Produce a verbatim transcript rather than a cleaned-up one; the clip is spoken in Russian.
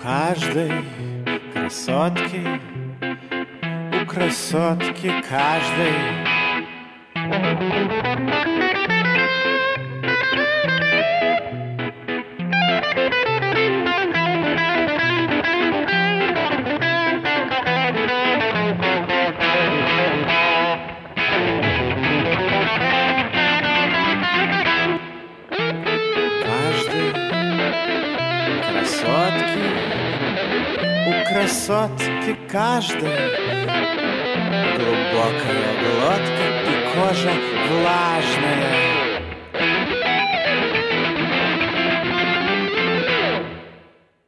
каждой красотки, у красотки каждой. Красотки, у красотки каждой глубокая глотка и кожа влажная.